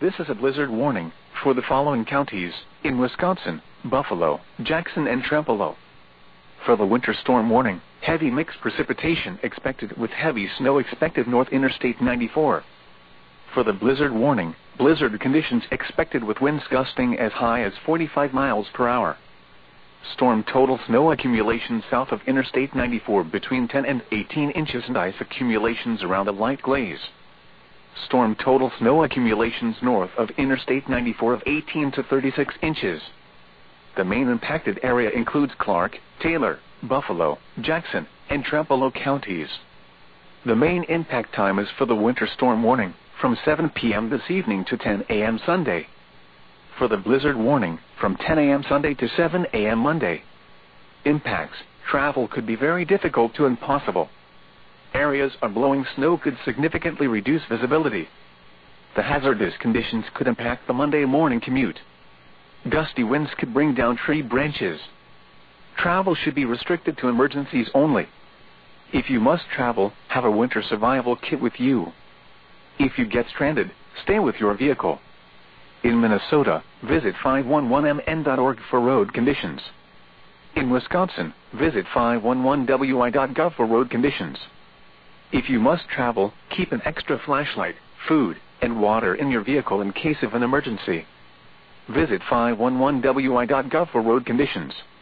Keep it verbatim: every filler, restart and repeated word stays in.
This is a blizzard warning for the following counties in Wisconsin: Buffalo, Jackson, and Trempealeau. For the winter storm warning, heavy mixed precipitation expected with heavy snow expected north Interstate ninety-four. For the blizzard warning, blizzard conditions expected with winds gusting as high as forty-five miles per hour. Storm total snow accumulation south of Interstate ninety-four between ten and eighteen inches and ice accumulations around a light glaze. Storm total snow accumulations north of Interstate ninety-four of eighteen to thirty-six inches. The main impacted area includes Clark, Taylor, Buffalo, Jackson, and Trempealeau counties. The main impact time is for the winter storm warning, from seven p m this evening to ten a m Sunday. For the blizzard warning, from ten a m Sunday to seven a m Monday. Impacts: travel could be very difficult to impossible. Areas are blowing snow could significantly reduce visibility. The hazardous conditions could impact the Monday morning commute. Gusty winds could bring down tree branches. Travel should be restricted to emergencies only. If you must travel, have a winter survival kit with you. If you get stranded, stay with your vehicle. In Minnesota, visit five one one m n dot org for road conditions. In Wisconsin, visit five one one w i dot gov for road conditions. If you must travel, keep an extra flashlight, food, and water in your vehicle in case of an emergency. Visit five one one w i dot gov for road conditions.